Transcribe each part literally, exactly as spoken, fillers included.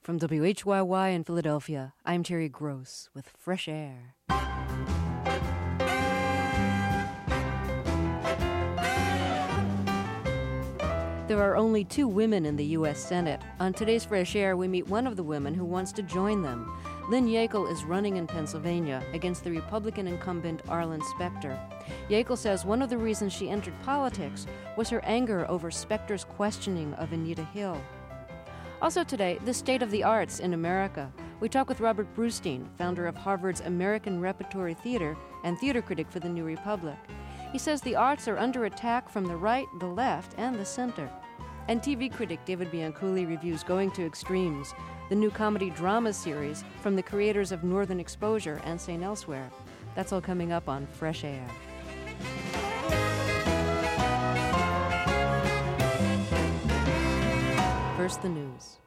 From W H Y Y in Philadelphia, I'm Terry Gross with Fresh Air. There are only two women in the U S Senate. On today's Fresh Air, we meet one of the women who wants to join them. Lynn Yackel is running in Pennsylvania against the Republican incumbent Arlen Specter. Yackel says one of the reasons she entered politics was her anger over Specter's questioning of Anita Hill. Also today, the state of the arts in America. We talk with Robert Brustein, founder of Harvard's American Repertory Theater and theater critic for the New Republic. He says the arts are under attack from the right, the left, and the center. And T V critic David Bianculli reviews Going to Extremes, the new comedy drama series from the creators of Northern Exposure and Saint Elsewhere. That's all coming up on Fresh Air. First, the news.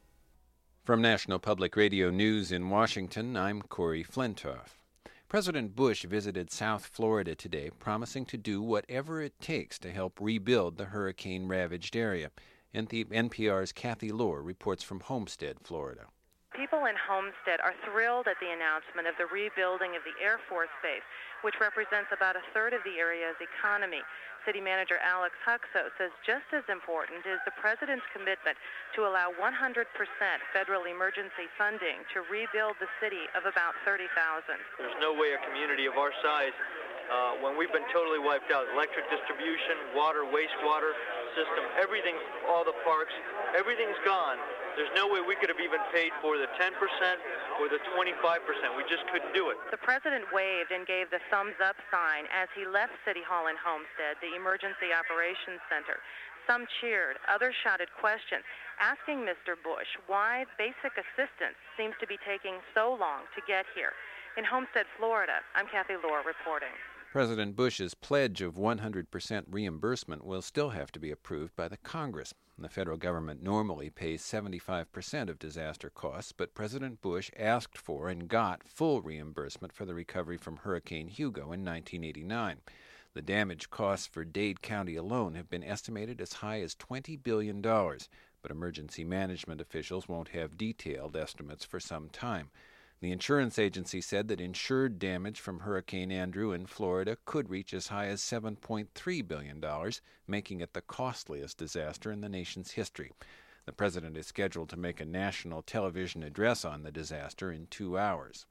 From National Public Radio News in Washington, I'm Corey Flintoff. President Bush visited South Florida today, promising to do whatever it takes to help rebuild the hurricane-ravaged area. N P R's Kathy Lohr reports from Homestead, Florida. People in Homestead are thrilled at the announcement of the rebuilding of the Air Force Base, which represents about a third of the area's economy. City Manager Alex Huxo says just as important is the president's commitment to allow one hundred percent federal emergency funding to rebuild the city of about thirty thousand. There's no way a community of our size, uh, when we've been totally wiped out, electric distribution, water, wastewater system, everything, all the parks, everything's gone. There's no way we could have even paid for the ten percent or the twenty-five percent. We just couldn't do it. The president waved and gave the thumbs up sign as he left City Hall in Homestead, the Emergency Operations Center. Some cheered, others shouted questions, asking Mister Bush why basic assistance seems to be taking so long to get here. In Homestead, Florida, I'm Kathy Lohr reporting. President Bush's pledge of one hundred percent reimbursement will still have to be approved by the Congress. The federal government normally pays seventy-five percent of disaster costs, but President Bush asked for and got full reimbursement for the recovery from Hurricane Hugo in nineteen eighty-nine. The damage costs for Dade County alone have been estimated as high as twenty billion dollars, but emergency management officials won't have detailed estimates for some time. The insurance agency said that insured damage from Hurricane Andrew in Florida could reach as high as seven point three billion dollars, making it the costliest disaster in the nation's history. The president is scheduled to make a national television address on the disaster in two hours.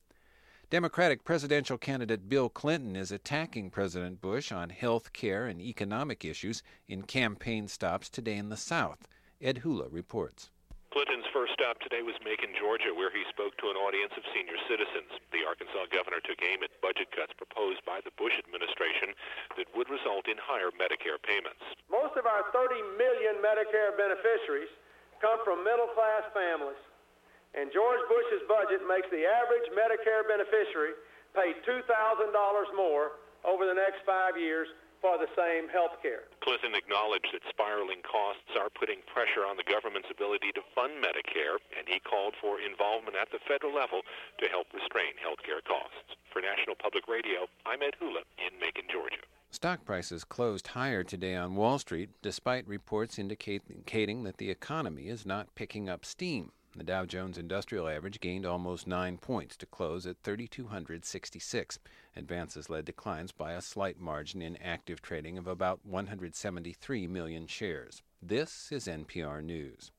Democratic presidential candidate Bill Clinton is attacking President Bush on health care and economic issues in campaign stops today in the South. Ed Hula reports. Clinton's first stop today was Macon, Georgia, where he spoke to an audience of senior citizens. The Arkansas governor took aim at budget cuts proposed by the Bush administration that would result in higher Medicare payments. Most of our thirty million Medicare beneficiaries come from middle-class families, and George Bush's budget makes the average Medicare beneficiary pay two thousand dollars more over the next five years for the same health care. Clinton acknowledged that spiraling costs are putting pressure on the government's ability to fund Medicare, and he called for involvement at the federal level to help restrain health care costs. For National Public Radio, I'm Ed Hula in Macon, Georgia. Stock prices closed higher today on Wall Street, despite reports indicating that the economy is not picking up steam. The Dow Jones Industrial Average gained almost nine points to close at three thousand two hundred sixty-six. Advances led declines by a slight margin in active trading of about one hundred seventy-three million shares. This is N P R News.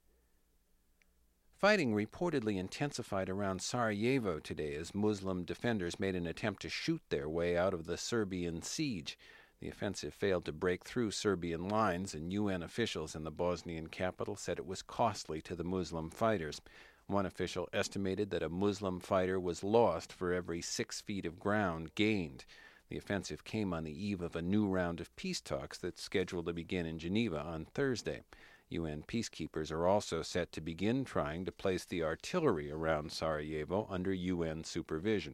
Fighting reportedly intensified around Sarajevo today as Muslim defenders made an attempt to shoot their way out of the Serbian siege. The offensive failed to break through Serbian lines, and U N officials in the Bosnian capital said it was costly to the Muslim fighters. One official estimated that a Muslim fighter was lost for every six feet of ground gained. The offensive came on the eve of a new round of peace talks that's scheduled to begin in Geneva on Thursday. U N peacekeepers are also set to begin trying to place the artillery around Sarajevo under U N supervision.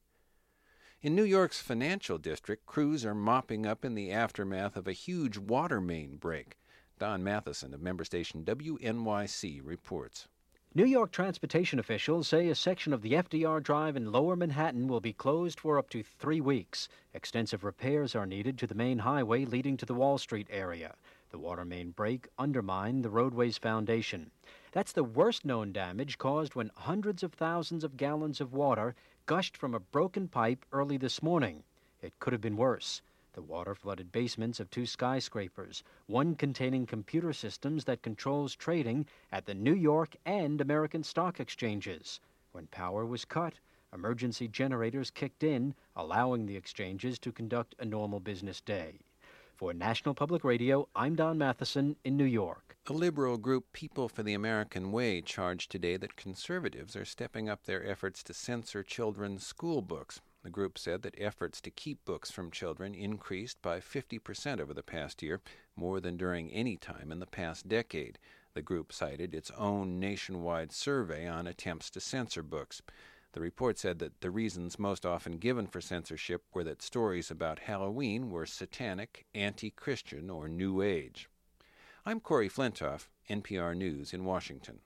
In New York's financial district, crews are mopping up in the aftermath of a huge water main break. Don Matheson of member station W N Y C reports. New York transportation officials say a section of the F D R Drive in Lower Manhattan will be closed for up to three weeks. Extensive repairs are needed to the main highway leading to the Wall Street area. The water main break undermined the roadway's foundation. That's the worst known damage caused when hundreds of thousands of gallons of water gushed from a broken pipe early this morning. It could have been worse. The water flooded basements of two skyscrapers, one containing computer systems that controls trading at the New York and American stock exchanges. When power was cut, emergency generators kicked in, allowing the exchanges to conduct a normal business day. For National Public Radio, I'm Don Matheson in New York. The liberal group People for the American Way charged today that conservatives are stepping up their efforts to censor children's school books. The group said that efforts to keep books from children increased by fifty percent over the past year, more than during any time in the past decade. The group cited its own nationwide survey on attempts to censor books. The report said that the reasons most often given for censorship were that stories about Halloween were satanic, anti-Christian, or New Age. I'm Corey Flintoff, N P R News in Washington.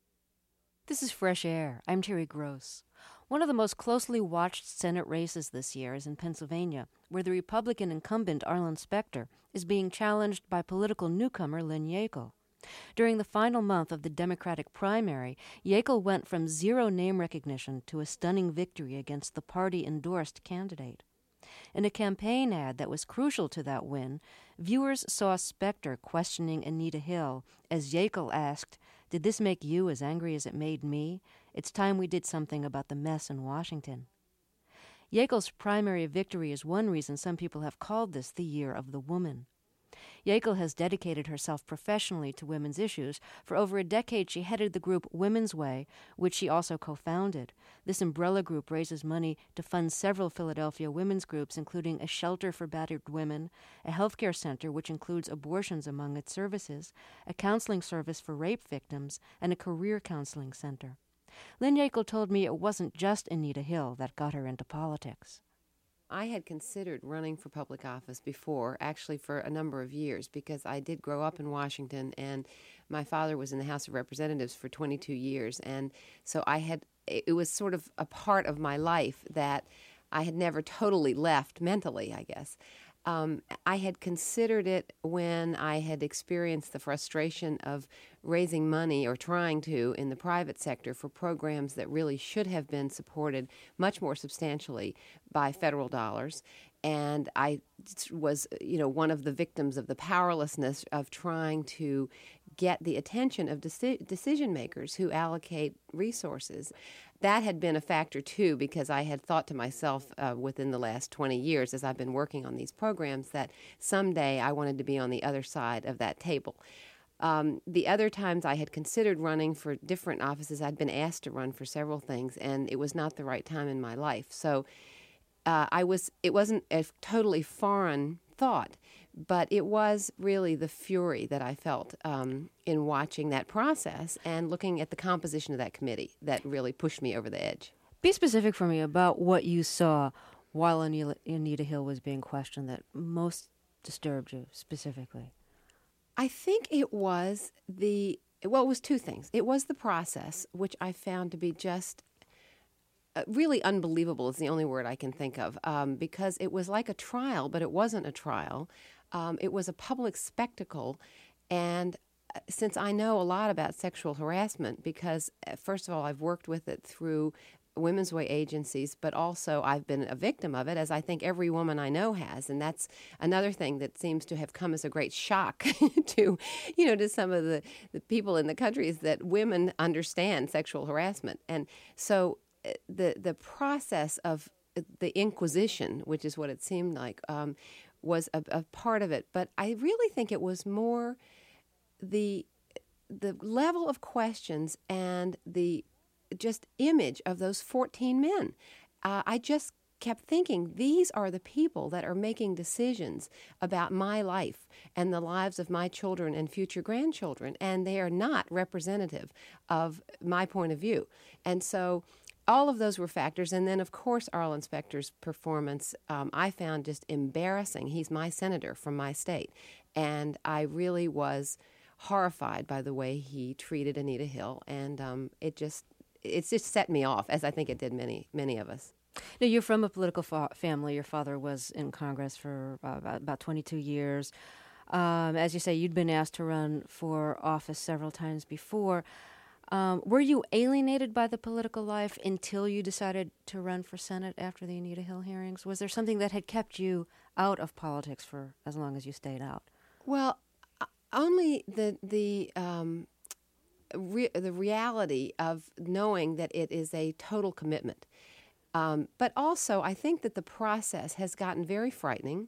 This is Fresh Air. I'm Terry Gross. One of the most closely watched Senate races this year is in Pennsylvania, where the Republican incumbent Arlen Specter is being challenged by political newcomer Lynn Yackel. During the final month of the Democratic primary, Yackel went from zero name recognition to a stunning victory against the party-endorsed candidate. In a campaign ad that was crucial to that win, viewers saw Specter questioning Anita Hill as Yackel asked, "Did this make you as angry as it made me? It's time we did something about the mess in Washington." Yackel's primary victory is one reason some people have called this the year of the woman. Yackel has dedicated herself professionally to women's issues. For over a decade, she headed the group Women's Way, which she also co-founded. This umbrella group raises money to fund several Philadelphia women's groups, including a shelter for battered women, a healthcare center which includes abortions among its services, a counseling service for rape victims, and a career counseling center. Lynn Yackel told me it wasn't just Anita Hill that got her into politics. I had considered running for public office before, actually for a number of years, because I did grow up in Washington, and my father was in the House of Representatives for twenty-two years, and so I had, it was sort of a part of my life that I had never totally left mentally, I guess. Um, I had considered it when I had experienced the frustration of raising money or trying to in the private sector for programs that really should have been supported much more substantially by federal dollars. And I was, you know, one of the victims of the powerlessness of trying to get the attention of deci- decision makers who allocate resources. That had been a factor, too, because I had thought to myself uh, within the last twenty years as I've been working on these programs that someday I wanted to be on the other side of that table. Um, the other times I had considered running for different offices, I'd been asked to run for several things, and it was not the right time in my life. So uh, I was. It wasn't a totally foreign thought, but it was really the fury that I felt um, in watching that process and looking at the composition of that committee that really pushed me over the edge. Be specific for me about what you saw while Anita, Anita Hill was being questioned that most disturbed you specifically. I think it was the, well, it was two things. It was the process, which I found to be just Uh, really unbelievable is the only word I can think of, um, because it was like a trial, but it wasn't a trial. Um, it was a public spectacle, and uh, since I know a lot about sexual harassment, because uh, first of all, I've worked with it through Women's Way agencies, but also I've been a victim of it, as I think every woman I know has, and that's another thing that seems to have come as a great shock to, you know, to some of the, the people in the country, is that women understand sexual harassment, and so the the process of the Inquisition, which is what it seemed like, um, was a, a part of it. But I really think it was more the the level of questions and the just image of those fourteen men. Uh, I just kept thinking, these are the people that are making decisions about my life and the lives of my children and future grandchildren, and they are not representative of my point of view. And so all of those were factors. And then, of course, Arlen Specter's performance, um, I found just embarrassing. He's my senator from my state. And I really was horrified by the way he treated Anita Hill. And um, it just, it's just set me off, as I think it did many, many of us. Now, you're from a political fa- family. Your father was in Congress for uh, about, about twenty-two years. Um, as you say, you'd been asked to run for office several times before. Um, were you alienated by the political life until you decided to run for Senate after the Anita Hill hearings? Was there something that had kept you out of politics for as long as you stayed out? Well, only the the um, re- the reality of knowing that it is a total commitment. Um, but also, I think that the process has gotten very frightening,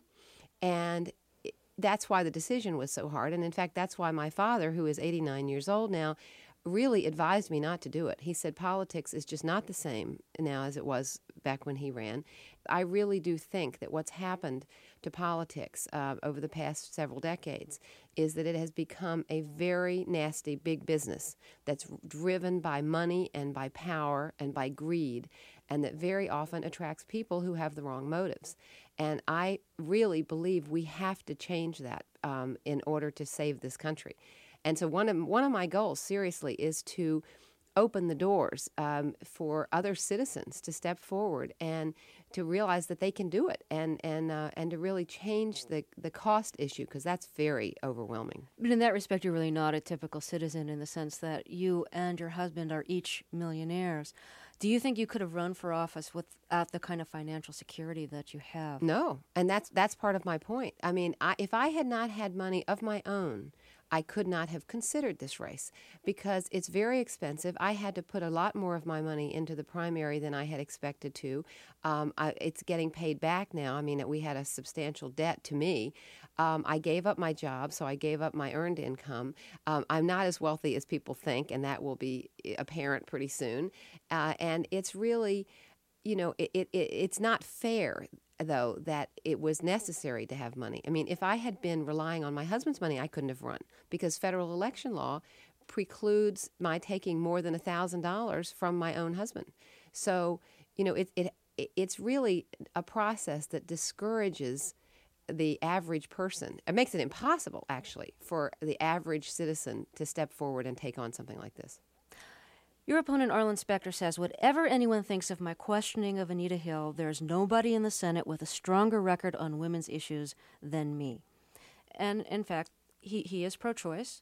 and that's why the decision was so hard. And in fact, that's why my father, who is eighty-nine years old now, really advised me not to do it. He said politics is just not the same now as it was back when he ran. I really do think that what's happened to politics uh, over the past several decades is that it has become a very nasty big business that's driven by money and by power and by greed, and that very often attracts people who have the wrong motives. And I really believe we have to change that um, in order to save this country. And so one of one of my goals, seriously, is to open the doors um, for other citizens to step forward and to realize that they can do it, and and uh, and to really change the the cost issue, because that's very overwhelming. But in that respect, you're really not a typical citizen in the sense that you and your husband are each millionaires. Do you think you could have run for office without the kind of financial security that you have? No, and that's that's part of my point. I mean, I, if I had not had money of my own, I could not have considered this race because it's very expensive. I had to put a lot more of my money into the primary than I had expected to. Um, I, it's getting paid back now. I mean, we had a substantial debt to me. Um, I gave up my job, so I gave up my earned income. Um, I'm not as wealthy as people think, and that will be apparent pretty soon. Uh, and it's really, you know, it, it, it's not fair, though, that it was necessary to have money. I mean, if I had been relying on my husband's money, I couldn't have run, because federal election law precludes my taking more than one thousand dollars from my own husband. So, you know, it, it it's really a process that discourages the average person. It makes it impossible, actually, for the average citizen to step forward and take on something like this. Your opponent, Arlen Specter, says, whatever anyone thinks of my questioning of Anita Hill, there's nobody in the Senate with a stronger record on women's issues than me. And, in fact, he, he is pro-choice.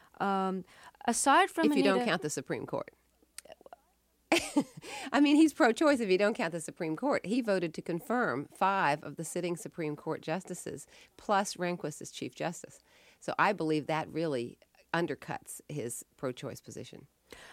Um, aside from If you Anita, don't count the Supreme Court. I mean, he's pro-choice if you don't count the Supreme Court. He voted to confirm five of the sitting Supreme Court justices, plus Rehnquist as Chief Justice. So I believe that really undercuts his pro-choice position.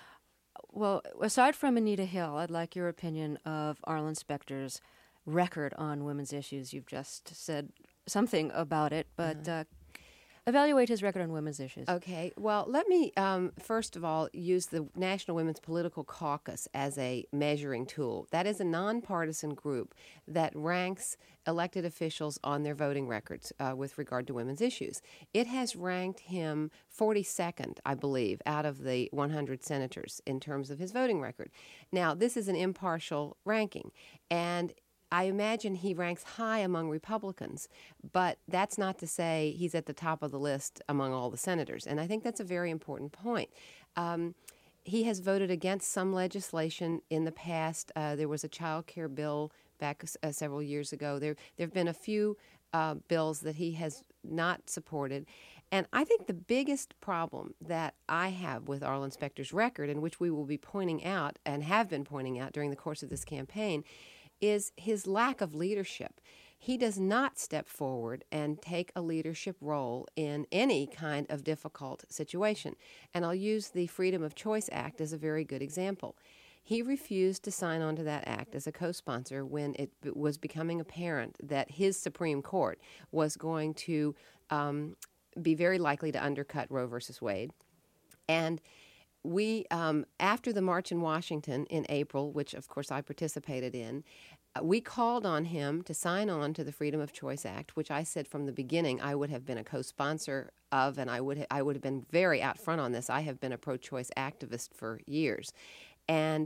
Well, aside from Anita Hill, I'd like your opinion of Arlen Specter's record on women's issues. You've just said something about it, but uh, evaluate his record on women's issues. Okay. Well, let me, um, first of all, use the National Women's Political Caucus as a measuring tool. That is a nonpartisan group that ranks elected officials on their voting records uh, with regard to women's issues. It has ranked him forty-second, I believe, out of the one hundred senators in terms of his voting record. Now, this is an impartial ranking, and I imagine he ranks high among Republicans, but that's not to say he's at the top of the list among all the senators, and I think that's a very important point. Um, he has voted against some legislation in the past. Uh, there was a child care bill back uh, several years ago. There there have been a few uh, bills that he has not supported. And I think the biggest problem that I have with Arlen Specter's record, and which we will be pointing out and have been pointing out during the course of this campaign, is his lack of leadership. He does not step forward and take a leadership role in any kind of difficult situation. And I'll use the Freedom of Choice Act as a very good example. He refused to sign on to that act as a co-sponsor when it was becoming apparent that his Supreme Court was going to um, be very likely to undercut Roe versus Wade. And we, um, after the march in Washington in April, which of course I participated in, uh, we called on him to sign on to the Freedom of Choice Act, which I said from the beginning I would have been a co-sponsor of, and I would ha- I would have been very out front on this. I have been a pro-choice activist for years. And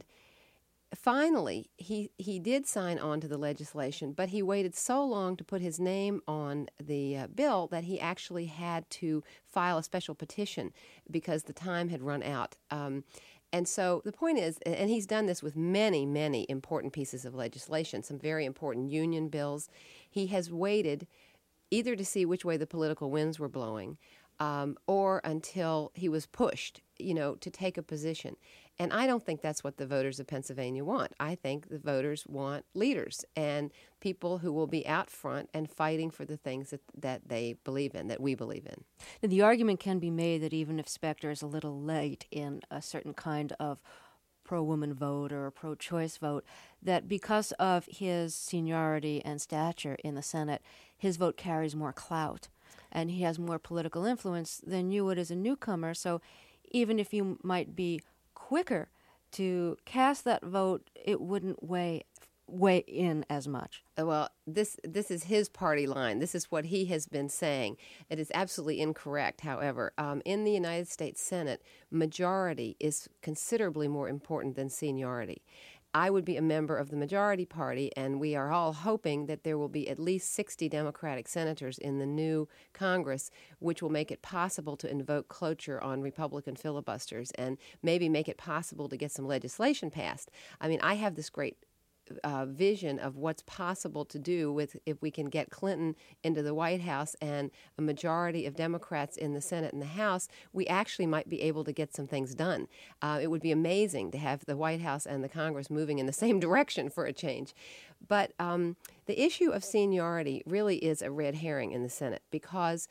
finally, he, he did sign on to the legislation, but he waited so long to put his name on the uh, bill that he actually had to file a special petition because the time had run out. Um, and so the point is, and he's done this with many, many important pieces of legislation, some very important union bills. He has waited either to see which way the political winds were blowing, Um, or until he was pushed you know, to take a position. And I don't think that's what the voters of Pennsylvania want. I think the voters want leaders and people who will be out front and fighting for the things that, that they believe in, that we believe in. And the argument can be made that even if Specter is a little late in a certain kind of pro-woman vote or a pro-choice vote, that because of his seniority and stature in the Senate, his vote carries more clout, and he has more political influence than you would as a newcomer. So even if you might be quicker to cast that vote, it wouldn't weigh weigh in as much. Well, this this is his party line. This is what he has been saying. It is absolutely incorrect, however. Um, in the United States Senate, majority is considerably more important than seniority. I would be a member of the majority party, and we are all hoping that there will be at least sixty Democratic senators in the new Congress, which will make it possible to invoke cloture on Republican filibusters and maybe make it possible to get some legislation passed. I mean, I have this great Uh, vision of what's possible to do with if we can get Clinton into the White House and a majority of Democrats in the Senate and the House, we actually might be able to get some things done. Uh, it would be amazing to have the White House and the Congress moving in the same direction for a change. But um, the issue of seniority really is a red herring in the Senate because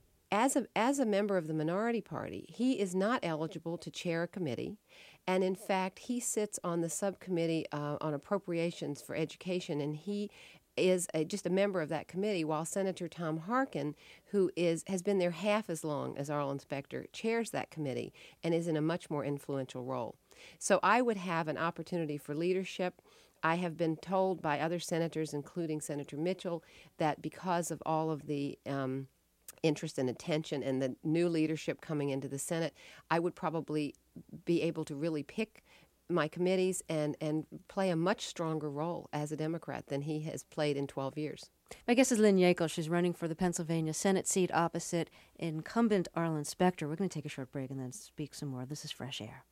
as a, as a member of the minority party, he is not eligible to chair a committee. And in fact, he sits on the subcommittee uh, on appropriations for education, and he is a, just a member of that committee, while Senator Tom Harkin, who is has been there half as long as Arlen Specter, chairs that committee and is in a much more influential role. So I would have an opportunity for leadership. I have been told by other senators, including Senator Mitchell, that because of all of the um, interest and attention and the new leadership coming into the Senate, I would probably be able to really pick my committees and, and play a much stronger role as a Democrat than he has played in twelve years. My guest is Lynn Yackel. She's running for the Pennsylvania Senate seat opposite incumbent Arlen Specter. We're going to take a short break and then speak some more. This is Fresh Air.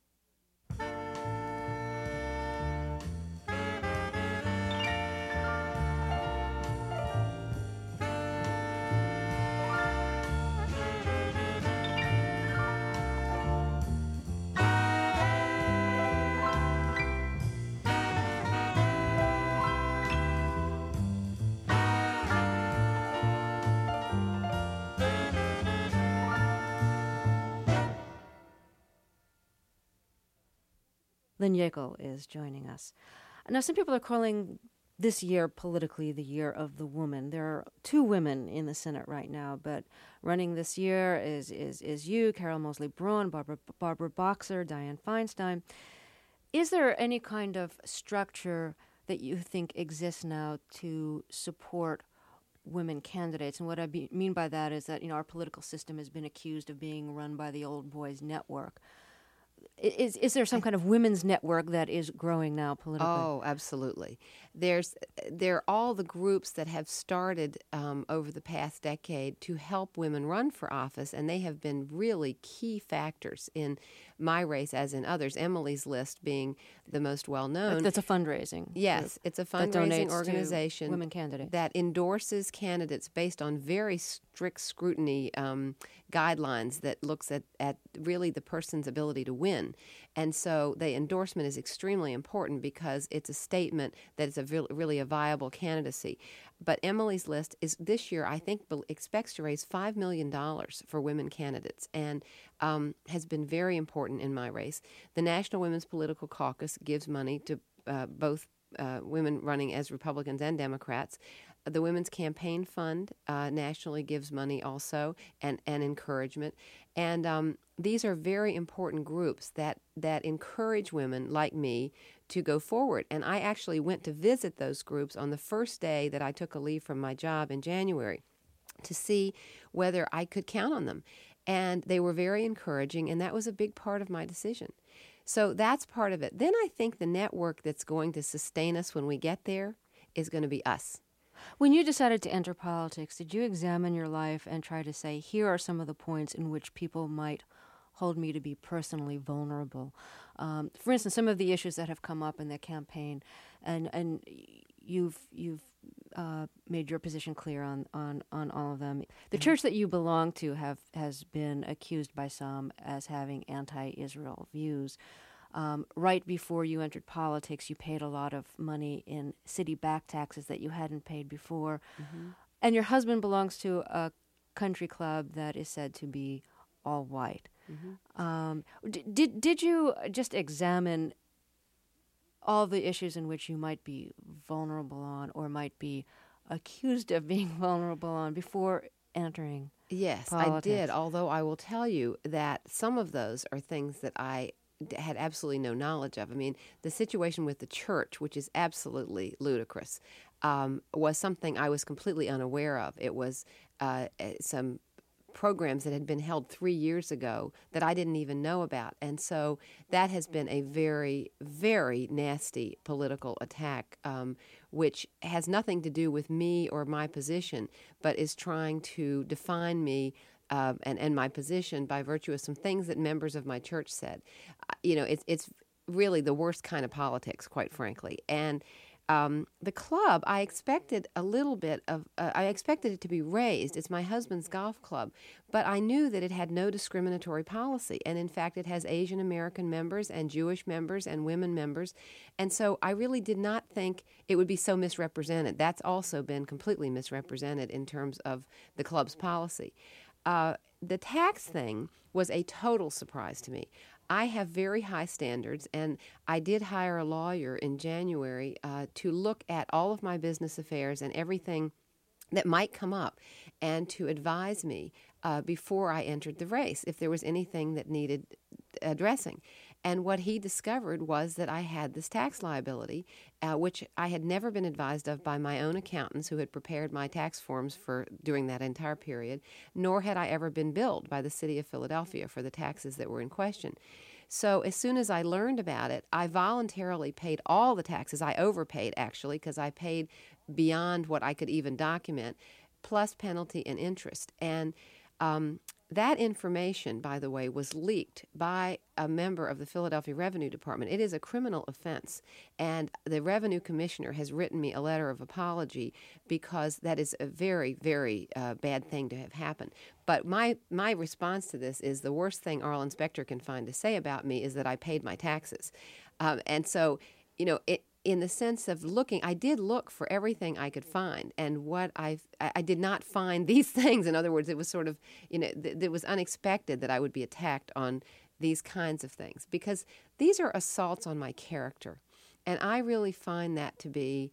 Lynn Yackel is joining us. Now, some people are calling this year politically the year of the woman. There are two women in the Senate right now, but running this year is is is you, Carol Moseley Braun, Barbara, Barbara Boxer, Dianne Feinstein. Is there any kind of structure that you think exists now to support women candidates? And what I be, mean by that is that, you know, our political system has been accused of being run by the old boys network. Is is there some kind of women's network that is growing now politically? Oh, absolutely. There's there are all the groups that have started um, over the past decade to help women run for office, and they have been really key factors in my race, as in others. Emily's List being the most well known. That's a fundraising. Yes, group it's a fundraising organization women candidates that endorses candidates based on very strict scrutiny um, guidelines that looks at, at really the person's ability to win. And so the endorsement is extremely important because it's a statement that it's a re- really a viable candidacy. But Emily's List is this year, I think, expects to raise five million dollars for women candidates and um, has been very important in my race. The National Women's Political Caucus gives money to uh, both uh, women running as Republicans and Democrats. The Women's Campaign Fund uh, nationally gives money also and, and encouragement. And um, these are very important groups that, that encourage women like me to go forward. And I actually went to visit those groups on the first day that I took a leave from my job in January to see whether I could count on them. And they were very encouraging, and that was a big part of my decision. So that's part of it. Then I think the network that's going to sustain us when we get there is going to be us. When you decided to enter politics, did you examine your life and try to say, here are some of the points in which people might hold me to be personally vulnerable? Um, for instance, some of the issues that have come up in the campaign, and and you've you've uh, made your position clear on, on, on all of them. The church that you belong to have has been accused by some as having anti-Israel views. Um, right before you entered politics, you paid a lot of money in city back taxes that you hadn't paid before. Mm-hmm. And your husband belongs to a country club that is said to be all white. Mm-hmm. Um, d- did did you just examine all the issues in which you might be vulnerable on or might be accused of being vulnerable on before entering Yes, politics? I did, although I will tell you that some of those are things that I had absolutely no knowledge of. I mean, the situation with the church, which is absolutely ludicrous, um, was something I was completely unaware of. It was uh, some programs that had been held three years ago that I didn't even know about. And so that has been a very, very nasty political attack, um, which has nothing to do with me or my position, but is trying to define me uh, and, and my position by virtue of some things that members of my church said. Uh, you know, it's, it's really the worst kind of politics, quite frankly. And Um, the club, I expected a little bit of, uh, I expected it to be raised. It's my husband's golf club, but I knew that it had no discriminatory policy. And in fact, it has Asian American members and Jewish members and women members. And so I really did not think it would be so misrepresented. That's also been completely misrepresented in terms of the club's policy. Uh, the tax thing was a total surprise to me. I have very high standards, and I did hire a lawyer in January uh, to look at all of my business affairs and everything that might come up and to advise me uh, before I entered the race if there was anything that needed addressing. And what he discovered was that I had this tax liability, uh, which I had never been advised of by my own accountants who had prepared my tax forms for during that entire period, nor had I ever been billed by the city of Philadelphia for the taxes that were in question. So as soon as I learned about it, I voluntarily paid all the taxes. I overpaid, actually, because I paid beyond what I could even document, plus penalty and interest. And um, that information, by the way, was leaked by a member of the Philadelphia Revenue Department. It is a criminal offense, and the Revenue Commissioner has written me a letter of apology because that is a very, very uh, bad thing to have happened. But my, my response to this is the worst thing Arlen Specter can find to say about me is that I paid my taxes. Um, and so, you know, it, in the sense of looking, I did look for everything I could find, and what I I did not find these things. In other words, it was sort of, you know, th- it was unexpected that I would be attacked on these kinds of things because these are assaults on my character, and I really find that to be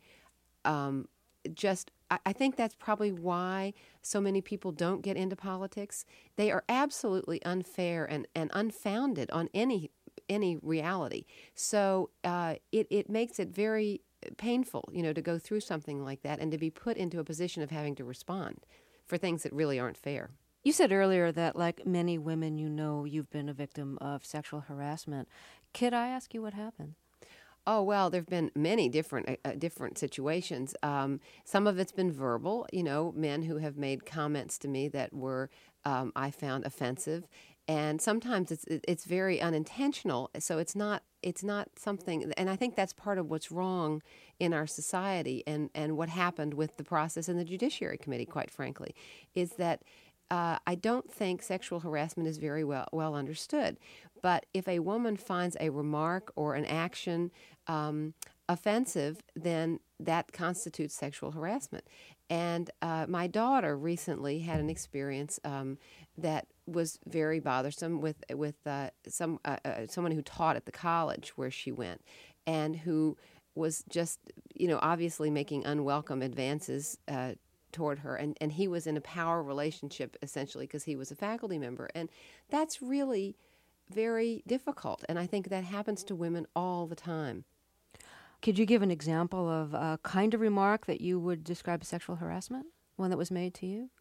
um, just. I, I think that's probably why so many people don't get into politics. They are absolutely unfair and, and unfounded on any. any reality. So uh, it, it makes it very painful, you know, to go through something like that and to be put into a position of having to respond for things that really aren't fair. You said earlier that, like many women you know, you've been a victim of sexual harassment. Could I ask you what happened? Oh, well, there have been many different uh, different situations. Um, some of it's been verbal, you know, men who have made comments to me that were, um, I found offensive. And sometimes it's it's very unintentional, so it's not it's not something. And I think that's part of what's wrong in our society, and, and what happened with the process in the Judiciary Committee, quite frankly, is that uh, I don't think sexual harassment is very well well understood. But if a woman finds a remark or an action um, offensive, then that constitutes sexual harassment. And uh, my daughter recently had an experience um, that was very bothersome with with uh, some uh, uh, someone who taught at the college where she went, and who was just, you know, obviously making unwelcome advances uh, toward her, and, and he was in a power relationship essentially because he was a faculty member, and that's really very difficult, and I think that happens to women all the time. Could you give an example of a kind of remark that you would describe as sexual harassment? One that was made to you?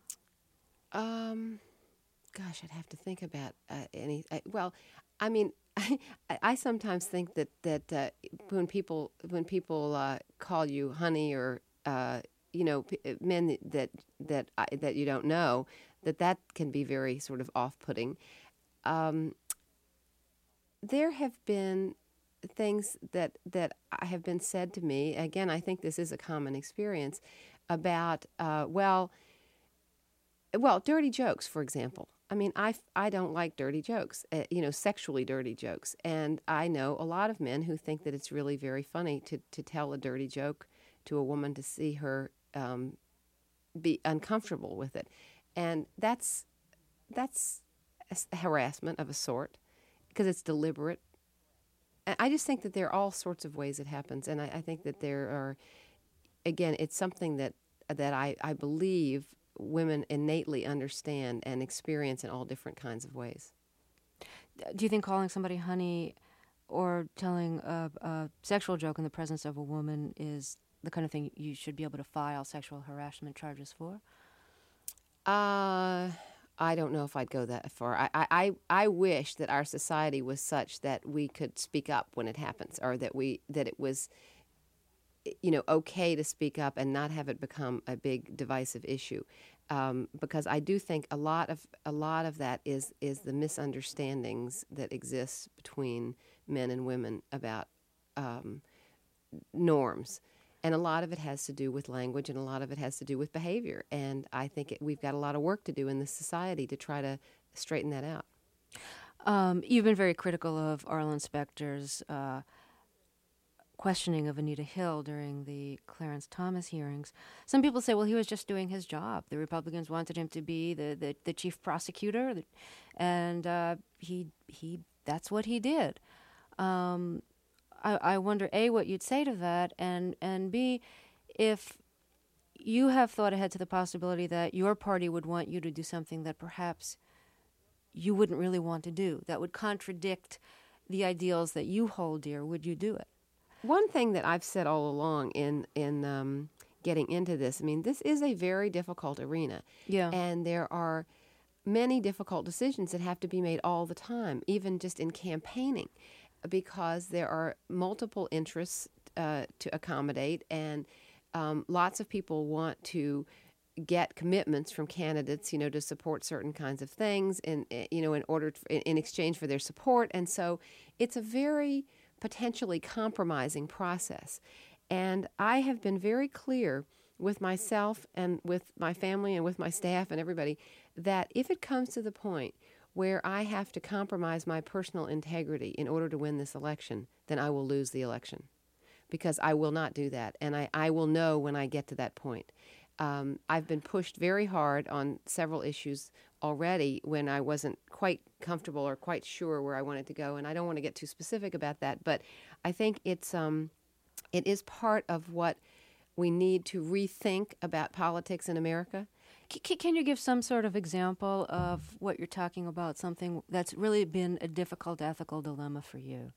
Um, gosh, I'd have to think about uh, any. Uh, well, I mean, I, I sometimes think that that uh, when people when people uh, call you honey or uh, you know p- men that that I, that you don't know, that that can be very sort of off-putting. Um, there have been things that that have been said to me. Again, I think this is a common experience about uh, well, well, dirty jokes, for example. I mean, I, I don't like dirty jokes, uh, you know, sexually dirty jokes. And I know a lot of men who think that it's really very funny to, to tell a dirty joke to a woman to see her um, be uncomfortable with it. And that's that's a harassment of a sort because it's deliberate. And I just think that there are all sorts of ways it happens. And I, I think that there are, again, it's something that, that I, I believe women innately understand and experience in all different kinds of ways. Do you think calling somebody honey or telling a, a sexual joke in the presence of a woman is the kind of thing you should be able to file sexual harassment charges for? Uh, I don't know if I'd go that far. I, I, I wish that our society was such that we could speak up when it happens, or that we that it was, you know, okay to speak up and not have it become a big divisive issue, um, because I do think a lot of a lot of that is is the misunderstandings that exist between men and women about um, norms, and a lot of it has to do with language, and a lot of it has to do with behavior. And I think it, we've got a lot of work to do in this society to try to straighten that out. Um, you've been very critical of Arlen Specter's Uh questioning of Anita Hill during the Clarence Thomas hearings. Some people say, well, he was just doing his job. The Republicans wanted him to be the, the, the chief prosecutor, and uh, he he that's what he did. Um, I, I wonder, A, what you'd say to that, and, and B, if you have thought ahead to the possibility that your party would want you to do something that perhaps you wouldn't really want to do, that would contradict the ideals that you hold dear, would you do it? One thing that I've said all along in in um, getting into this, I mean, this is a very difficult arena. Yeah. And there are many difficult decisions that have to be made all the time, even just in campaigning, because there are multiple interests uh, to accommodate, and um, lots of people want to get commitments from candidates, you know, to support certain kinds of things, in you know, in order to, in exchange for their support, and so it's a very potentially compromising process. And I have been very clear with myself and with my family and with my staff and everybody that if it comes to the point where I have to compromise my personal integrity in order to win this election, then I will lose the election, because I will not do that. And I, I will know when I get to that point. Um, I've been pushed very hard on several issues already when I wasn't quite comfortable or quite sure where I wanted to go, and I don't want to get too specific about that, but I think it's um, it is part of what we need to rethink about politics in America. C- can you give some sort of example of what you're talking about, something that's really been a difficult ethical dilemma for you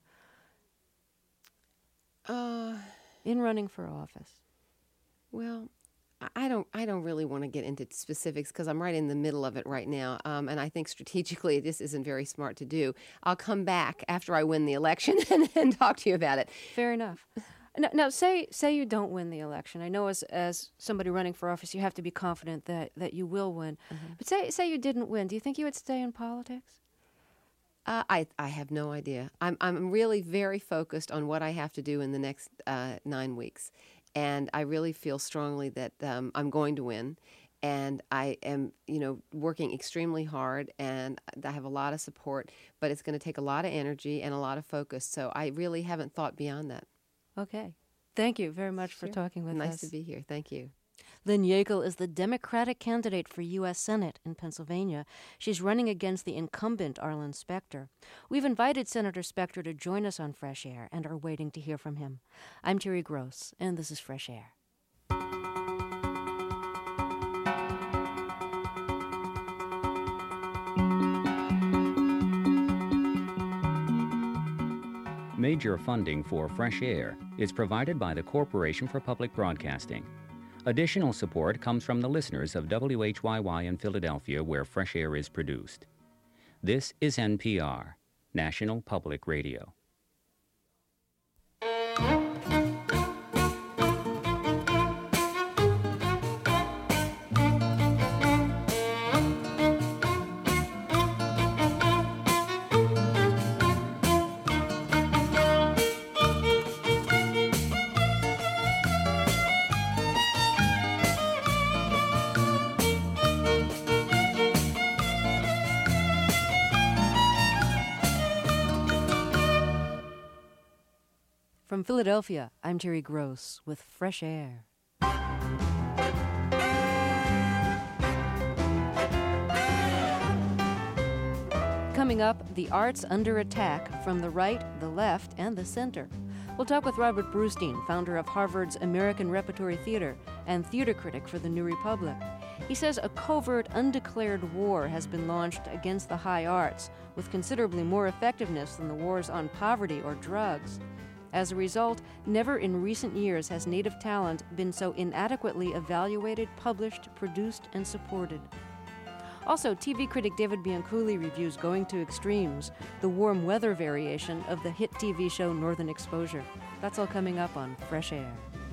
uh, in running for office? Well, I don't. I don't really want to get into specifics because I'm right in the middle of it right now, um, and I think strategically this isn't very smart to do. I'll come back after I win the election and, and talk to you about it. Fair enough. Now, now, say say you don't win the election. I know as as somebody running for office, you have to be confident that, that you will win. Mm-hmm. But say say you didn't win. Do you think you would stay in politics? Uh, I I have no idea. I'm I'm really very focused on what I have to do in the next uh, nine weeks. And I really feel strongly that um, I'm going to win, and I am, you know, working extremely hard, and I have a lot of support, but it's going to take a lot of energy and a lot of focus, so I really haven't thought beyond that. Okay. Thank you very much Sure. for talking with nice us. Nice to be here. Thank you. Lynn Yackel is the Democratic candidate for U S Senate in Pennsylvania. She's running against the incumbent Arlen Specter. We've invited Senator Specter to join us on Fresh Air and are waiting to hear from him. I'm Terry Gross, and this is Fresh Air. Major funding for Fresh Air is provided by the Corporation for Public Broadcasting. Additional support comes from the listeners of W H Y Y in Philadelphia, where Fresh Air is produced. This is N P R, National Public Radio. From Philadelphia, I'm Terry Gross with Fresh Air. Coming up, the arts under attack from the right, the left, and the center. We'll talk with Robert Brustein, founder of Harvard's American Repertory Theater and theater critic for The New Republic. He says a covert, undeclared war has been launched against the high arts, with considerably more effectiveness than the wars on poverty or drugs. As a result, never in recent years has Native talent been so inadequately evaluated, published, produced, and supported. Also, T V critic David Bianculli reviews Going to Extremes, the warm weather variation of the hit T V show Northern Exposure. That's all coming up on Fresh Air.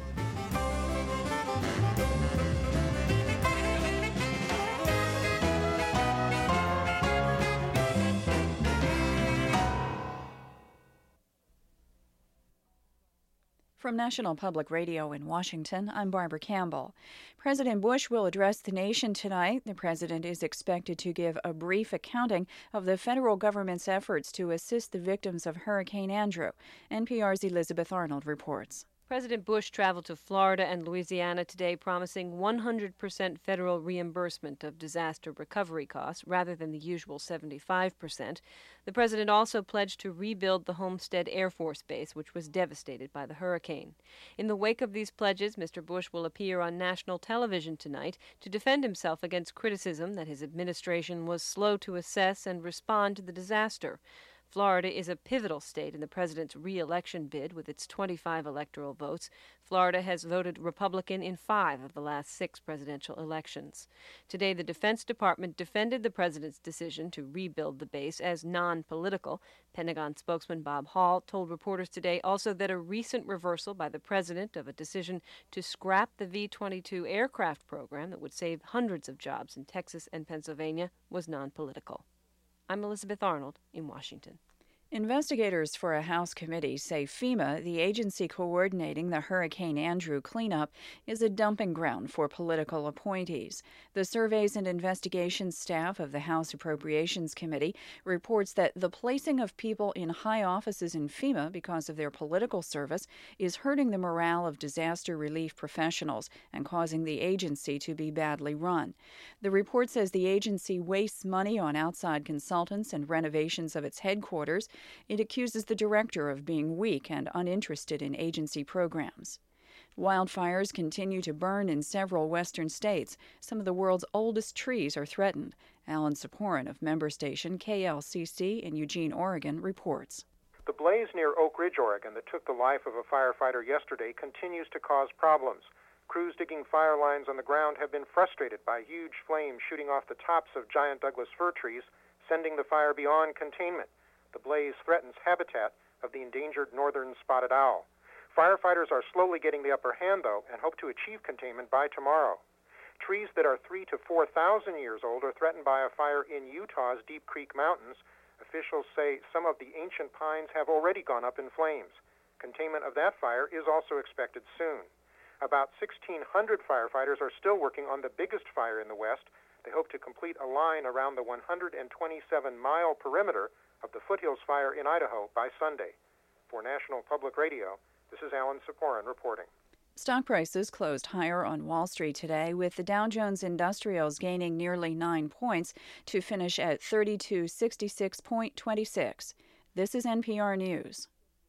From National Public Radio in Washington, I'm Barbara Campbell. President Bush will address the nation tonight. The president is expected to give a brief accounting of the federal government's efforts to assist the victims of Hurricane Andrew. N P R's Elizabeth Arnold reports. President Bush traveled to Florida and Louisiana today, promising one hundred percent federal reimbursement of disaster recovery costs rather than the usual seventy-five percent. The president also pledged to rebuild the Homestead Air Force Base, which was devastated by the hurricane. In the wake of these pledges, Mister Bush will appear on national television tonight to defend himself against criticism that his administration was slow to assess and respond to the disaster. Florida is a pivotal state in the president's re-election bid with its twenty-five electoral votes. Florida has voted Republican in five of the last six presidential elections. Today, the Defense Department defended the president's decision to rebuild the base as non-political. Pentagon spokesman Bob Hall told reporters today also that a recent reversal by the president of a decision to scrap the V twenty-two aircraft program that would save hundreds of jobs in Texas and Pennsylvania was non-political. I'm Elizabeth Arnold in Washington. Investigators for a House committee say FEMA, the agency coordinating the Hurricane Andrew cleanup, is a dumping ground for political appointees. The Surveys and Investigations staff of the House Appropriations Committee reports that the placing of people in high offices in FEMA because of their political service is hurting the morale of disaster relief professionals and causing the agency to be badly run. The report says the agency wastes money on outside consultants and renovations of its headquarters. It accuses the director of being weak and uninterested in agency programs. Wildfires continue to burn in several western states. Some of the world's oldest trees are threatened. Alan Saporin of member station K L C C in Eugene, Oregon, reports. The blaze near Oak Ridge, Oregon, that took the life of a firefighter yesterday continues to cause problems. Crews digging fire lines on the ground have been frustrated by huge flames shooting off the tops of giant Douglas fir trees, sending the fire beyond containment. The blaze threatens habitat of the endangered northern spotted owl. Firefighters are slowly getting the upper hand, though, and hope to achieve containment by tomorrow. Trees that are three to four thousand years old are threatened by a fire in Utah's Deep Creek Mountains. Officials say some of the ancient pines have already gone up in flames. Containment of that fire is also expected soon. About sixteen hundred firefighters are still working on the biggest fire in the West. They hope to complete a line around the one hundred twenty-seven mile perimeter of the Foothills Fire in Idaho by Sunday. For National Public Radio, this is Alan Saporin reporting. Stock prices closed higher on Wall Street today, with the Dow Jones Industrials gaining nearly nine points to finish at thirty-two sixty-six point two six. This is N P R News.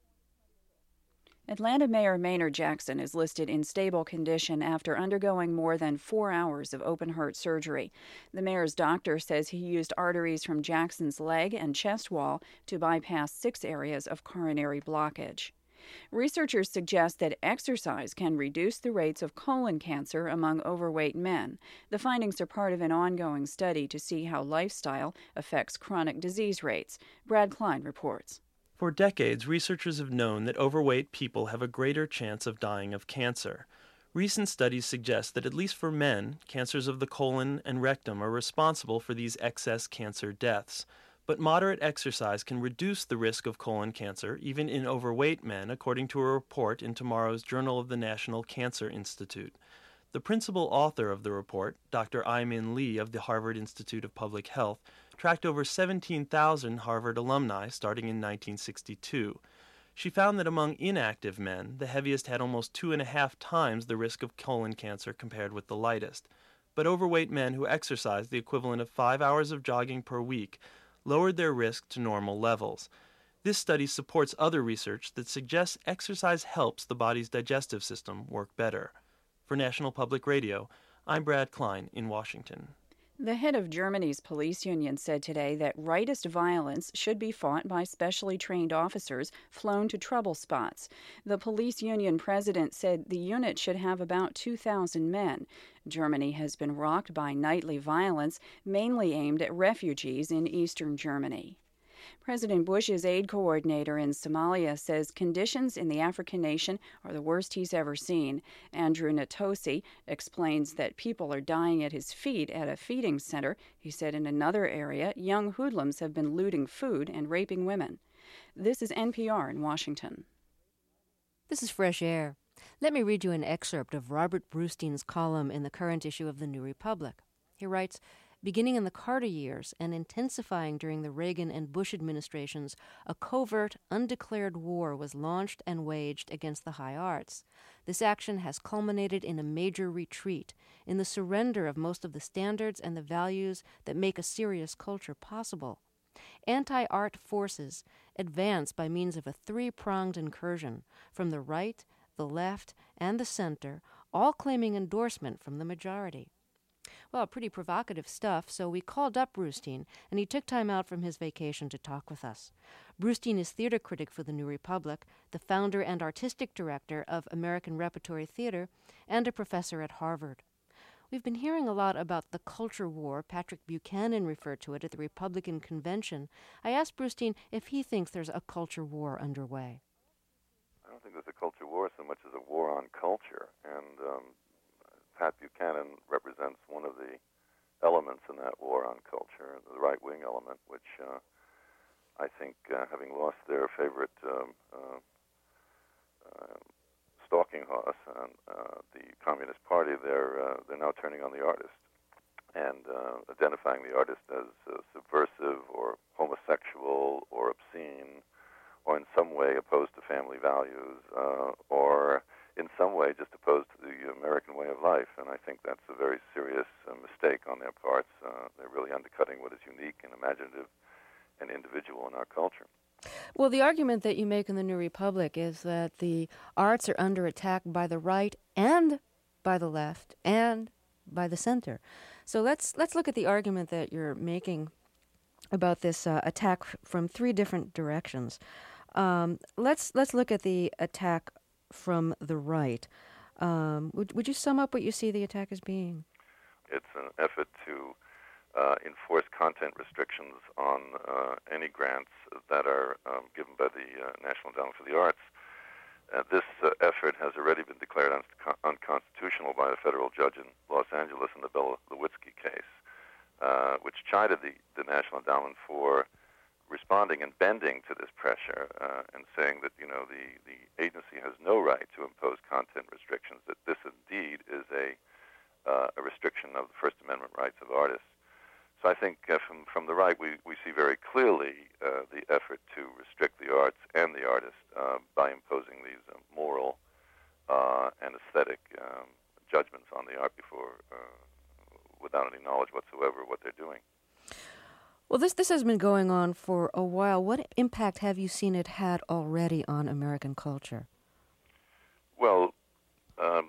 Atlanta Mayor Maynard Jackson is listed in stable condition after undergoing more than four hours of open-heart surgery. The mayor's doctor says he used arteries from Jackson's leg and chest wall to bypass six areas of coronary blockage. Researchers suggest that exercise can reduce the rates of colon cancer among overweight men. The findings are part of an ongoing study to see how lifestyle affects chronic disease rates. Brad Klein reports. For decades, researchers have known that overweight people have a greater chance of dying of cancer. Recent studies suggest that at least for men, cancers of the colon and rectum are responsible for these excess cancer deaths. But moderate exercise can reduce the risk of colon cancer, even in overweight men, according to a report in tomorrow's Journal of the National Cancer Institute. The principal author of the report, Doctor Ai-Min Lee of the Harvard Institute of Public Health, tracked over seventeen thousand Harvard alumni starting in nineteen sixty-two. She found that among inactive men, the heaviest had almost two and a half times the risk of colon cancer compared with the lightest. But overweight men who exercised the equivalent of five hours of jogging per week lowered their risk to normal levels. This study supports other research that suggests exercise helps the body's digestive system work better. For National Public Radio, I'm Brad Klein in Washington. The head of Germany's police union said today that rightist violence should be fought by specially trained officers flown to trouble spots. The police union president said the unit should have about two thousand men. Germany has been rocked by nightly violence, mainly aimed at refugees in eastern Germany. President Bush's aid coordinator in Somalia says conditions in the African nation are the worst he's ever seen. Andrew Natosi explains that people are dying at his feet at a feeding center. He said in another area, young hoodlums have been looting food and raping women. This is N P R in Washington. This is Fresh Air. Let me read you an excerpt of Robert Brustein's column in the current issue of the New Republic. He writes, beginning in the Carter years and intensifying during the Reagan and Bush administrations, a covert, undeclared war was launched and waged against the high arts. This action has culminated in a major retreat, in the surrender of most of the standards and the values that make a serious culture possible. Anti-art forces advance by means of a three-pronged incursion from the right, the left, and the center, all claiming endorsement from the majority. Well, pretty provocative stuff, so we called up Brustein, and he took time out from his vacation to talk with us. Brustein is theater critic for the New Republic, the founder and artistic director of American Repertory Theater, and a professor at Harvard. We've been hearing a lot about the culture war. Patrick Buchanan referred to it at the Republican convention. I asked Brustein if he thinks there's a culture war underway. I don't think there's a culture war so much as a war on culture, and um, Pat Buchanan represents one of the elements in that war on culture, the right-wing element, which uh, I think, uh, having lost their favorite um, uh, uh, stalking horse, and, uh, the Communist Party, they're uh, they're now turning on the artist and uh, identifying the artist as uh, subversive or homosexual or obscene, or in some way opposed to family values, uh, or in some way just opposed to the American way of life. And I think that's a very serious uh, mistake on their parts. Uh, they're really undercutting what is unique and imaginative and individual in our culture. Well, the argument that you make in the New Republic is that the arts are under attack by the right and by the left and by the center. So let's let's look at the argument that you're making about this uh, attack from three different directions. Um, let's let's look at the attack from the right. Um, would would you sum up what you see the attack as being? It's an effort to uh, enforce content restrictions on uh, any grants that are um, given by the uh, National Endowment for the Arts. Uh, this uh, effort has already been declared un- unconstitutional by a federal judge in Los Angeles in the Bella Lewinsky case, uh, which chided the, the National Endowment for responding and bending to this pressure uh, and saying that, you know, the, the agency has no right to impose content restrictions, that this indeed is a, uh, a restriction of the First Amendment rights of artists. So I think uh, from, from the right, we, we see very clearly uh, the effort to restrict the arts and the artist uh, by imposing these uh, moral uh, and aesthetic um, judgments on the art before, uh, without any knowledge whatsoever of what they're doing. Well, this this has been going on for a while. What impact have you seen it had already on American culture? Well, um,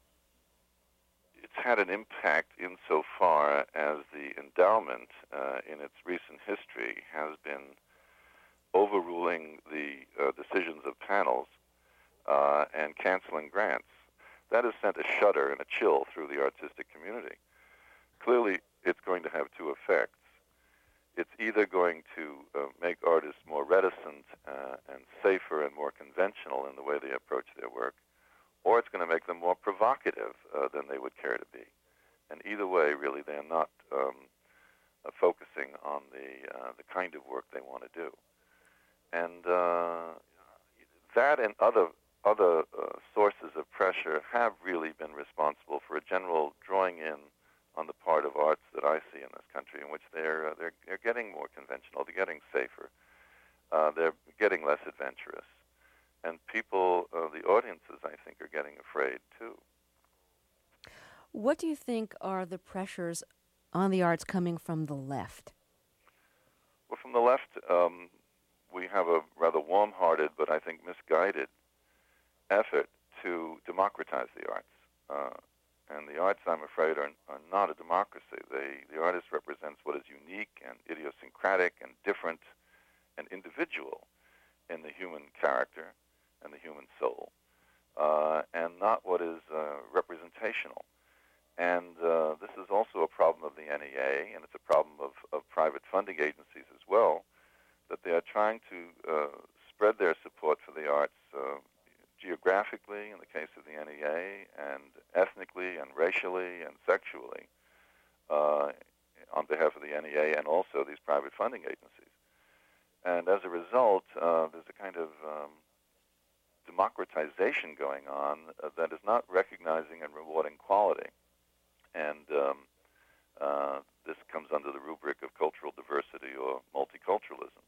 it's had an impact insofar as the endowment, uh, in its recent history, has been overruling the uh, decisions of panels uh, and canceling grants. That has sent a shudder and a chill through the artistic community. Clearly, it's going to have two effects. It's either going to uh, make artists more reticent uh, and safer and more conventional in the way they approach their work, or it's going to make them more provocative uh, than they would care to be. And either way, really, they're not um, uh, focusing on the uh, the kind of work they want to do. And uh, that and other other uh, sources of pressure have really been responsible for a general drawing in on the part of arts that I see in this country, in which they're uh, they're, they're getting more conventional, they're getting safer, uh, they're getting less adventurous, and people, uh, the audiences, I think, are getting afraid too. What do you think are the pressures on the arts coming from the left? Well, from the left, um, we have a rather warm-hearted, but I think misguided effort to democratize the arts. Uh, and the arts, I'm afraid, are, are not a democracy. They, the artist represents what is unique and idiosyncratic and different and individual in the human character and the human soul, uh, and not what is uh, representational. And uh, this is also a problem of the N E A, and it's a problem of, of private funding agencies as well, that they are trying to uh, spread their support for the arts uh, geographically, in the case of the N E A, and ethnically and racially and sexually uh, on behalf of the N E A and also these private funding agencies. And as a result, uh, there's a kind of um, democratization going on uh, that is not recognizing and rewarding quality. And um, uh, this comes under the rubric of cultural diversity or multiculturalism.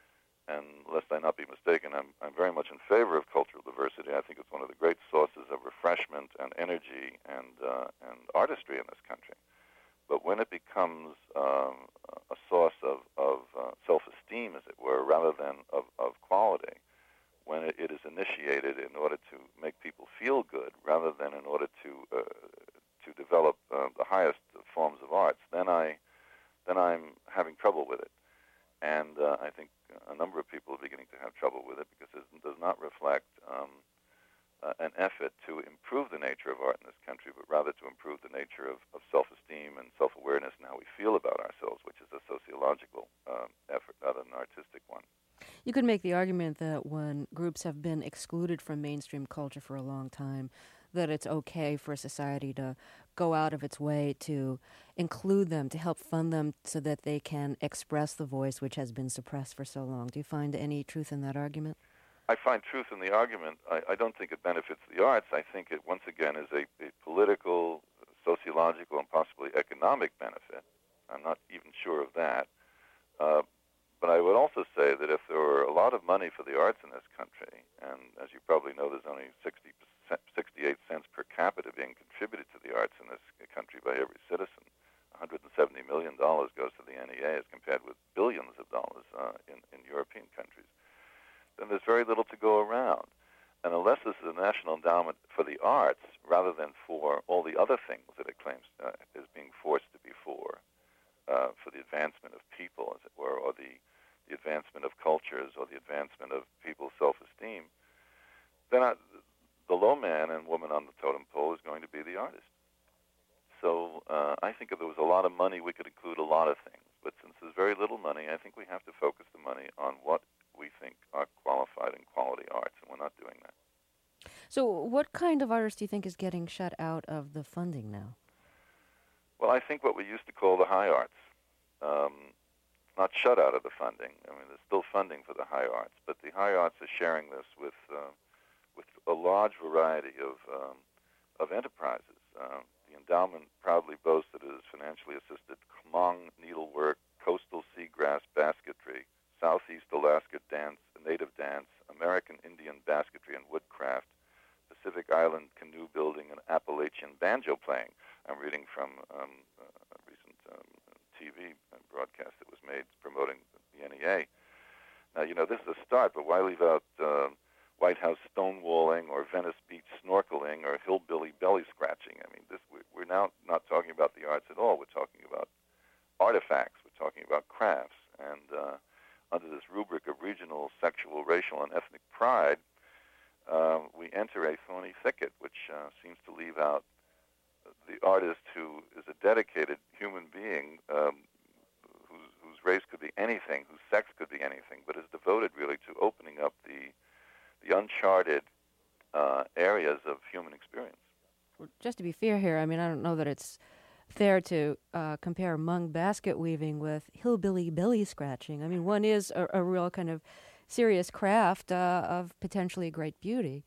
And lest I not be mistaken, I'm, I'm very much in favor of cultural diversity. I think it's one of the great sources of refreshment and energy and, uh, and artistry in this country. But when it becomes um, a source of, of uh, self-esteem, as it were, rather than of, of quality, when it, it is initiated in order to make people feel good rather than in order to uh, to develop uh, the highest forms of arts, then I, then I'm having trouble with it. And uh, I think a number of people are beginning to have trouble with it because it does not reflect um, uh, an effort to improve the nature of art in this country, but rather to improve the nature of, of self-esteem and self-awareness and how we feel about ourselves, which is a sociological um, effort, not an artistic one. You could make the argument that when groups have been excluded from mainstream culture for a long time, that it's okay for society to go out of its way to include them, to help fund them so that they can express the voice which has been suppressed for so long. Do you find any truth in that argument? I find truth in the argument. I, I don't think it benefits the arts. I think it, once again, is a, a political, sociological, and possibly economic benefit. I'm not even sure of that. Uh, but I would also say that if there were a lot of money for the arts in this country, and as you probably know, there's only sixty percent sixty-eight cents per capita being contributed to the arts in this country by every citizen. one hundred seventy million dollars goes to the N E A as compared with billions of dollars uh, in, in European countries. Then there's very little to go around. And unless this is a national endowment for the arts rather than for all the other things that it claims uh, is being forced to be for, uh, for the advancement of people, as it were, or the, the advancement of cultures or the advancement of people's self-esteem, then I, the low man and woman on the totem pole is going to be the artist. So uh, I think if there was a lot of money, we could include a lot of things. But since there's very little money, I think we have to focus the money on what we think are qualified and quality arts, and we're not doing that. So what kind of artists do you think is getting shut out of the funding now? Well, I think what we used to call the high arts. Um, not shut out of the funding. I mean, there's still funding for the high arts, but the high arts are sharing this with... Uh, with a large variety of um, of enterprises. Uh, the endowment proudly boasts that it is financially assisted Hmong needlework, coastal seagrass basketry, Southeast Alaska dance, native dance, American Indian basketry and woodcraft, Pacific Island canoe building, and Appalachian banjo playing. I'm reading from um, a recent um, T V broadcast that was made promoting the N E A. Now, you know, this is a start, but why leave out... Uh, White House stonewalling or Venice Beach snorkeling or hillbilly belly scratching. I mean, this we're now not talking about the arts at all. We're talking about artifacts. We're talking about crafts. And uh, under this rubric of regional, sexual, racial, and ethnic pride, uh, we enter a thorny thicket, which uh, seems to leave out the artist who is a dedicated human being um, whose, whose race could be anything, whose sex could be anything, but is devoted really to opening up the the uncharted uh, areas of human experience. Well, just to be fair here, I mean, I don't know that it's fair to uh, compare Hmong basket weaving with hillbilly belly scratching. I mean, one is a, a real kind of serious craft uh, of potentially great beauty.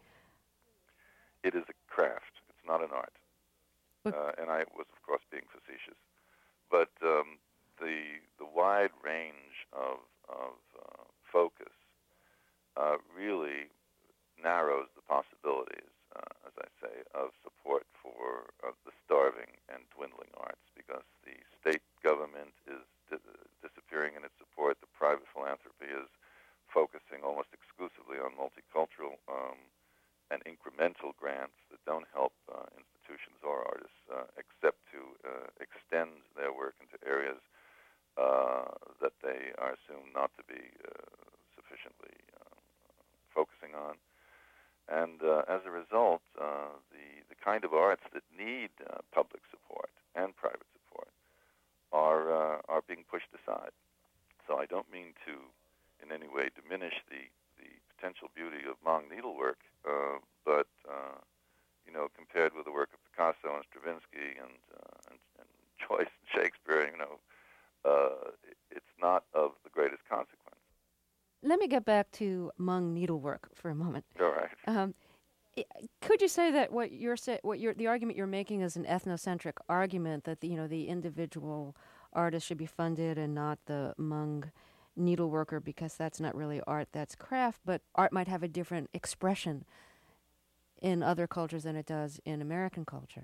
It is a craft. It's not an art. Uh, and I was, of course, being facetious. But um, the the wide range of, of uh, focus uh, really narrows the possibilities, uh, as I say, of support for uh, the starving and dwindling arts, because the state government is di- disappearing in its support. The private philanthropy is focusing almost exclusively on multicultural um, and incremental grants that don't help uh, institutions or artists uh, except to uh, extend their work into areas uh, that they are assumed not to be uh, sufficiently uh, focusing on. And uh, as a result, uh, the, the kind of arts that need uh, public support and private support are, uh, are being pushed aside. So I don't mean to in any way diminish the, the potential beauty of Hmong needlework, uh, but, uh, you know, compared with the work of Picasso and Stravinsky and, uh, and, and Joyce and Shakespeare, you know, uh, it's not of the greatest consequence. Let me get back to Hmong needlework for a moment. All right. Um, could you say that what you're say, what you're, the argument you're making is an ethnocentric argument, that the, you know, the individual artist should be funded and not the Hmong needleworker, because that's not really art, that's craft, but art might have a different expression in other cultures than it does in American culture?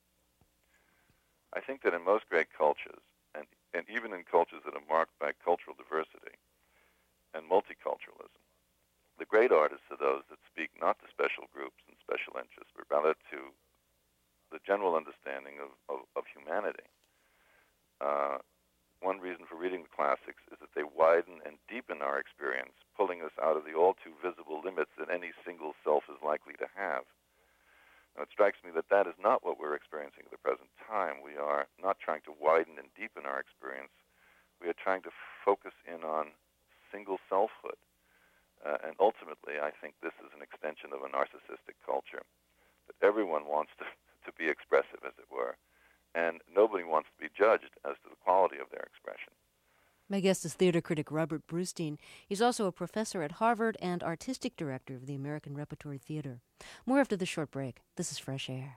I think that in most great cultures, and, and even in cultures that are marked by cultural diversity and multiculturalism, the great artists are those that speak not to special groups and special interests, but rather to the general understanding of, of, of humanity. Uh, one reason for reading the classics is that they widen and deepen our experience, pulling us out of the all-too-visible limits that any single self is likely to have. Now, it strikes me that that is not what we're experiencing at the present time. We are not trying to widen and deepen our experience. We are trying to focus in on single selfhood. Uh, and ultimately, I think this is an extension of a narcissistic culture, that everyone wants to, to be expressive, as it were, and nobody wants to be judged as to the quality of their expression. My guest is theater critic Robert Brustein. He's also a professor at Harvard and artistic director of the American Repertory Theater. More after the short break. This is Fresh Air.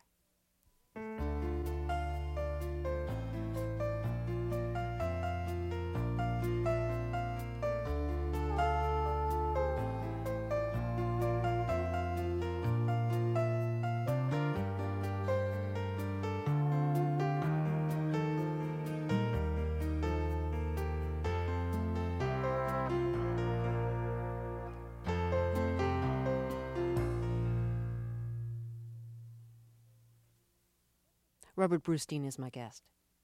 Robert Brustein is my guest.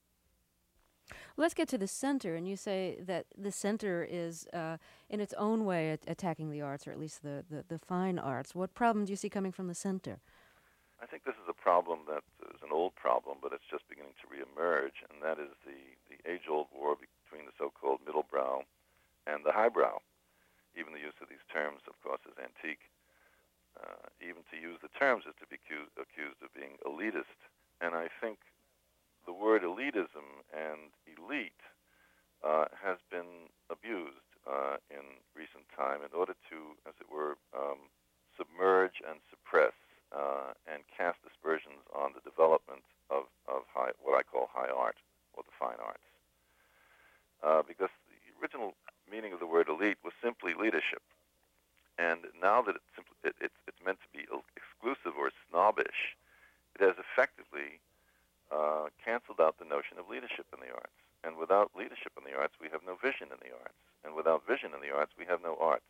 Let's get to the center, and you say that the center is, uh, in its own way, at- attacking the arts, or at least the, the, the fine arts. What problem do you see coming from the center? I think this is a problem that is an old problem, but it's just beginning to reemerge, and that is the, the age-old war between the so-called middlebrow and the highbrow. Even the use of these terms, of course, is antique. Uh, even to use the terms is to be accused, accused of being elitist. And I think the word elitism and elite uh, has been abused uh, in recent time in order to, as it were, um, submerge and suppress uh, and cast aspersions on the development of, of high, what I call high art, or the fine arts. Uh, because the original meaning of the word elite was simply leadership. And now that it's, simply, it, it's, it's meant to be exclusive or snobbish, it has effectively uh, canceled out the notion of leadership in the arts. And without leadership in the arts, we have no vision in the arts. And without vision in the arts, we have no arts.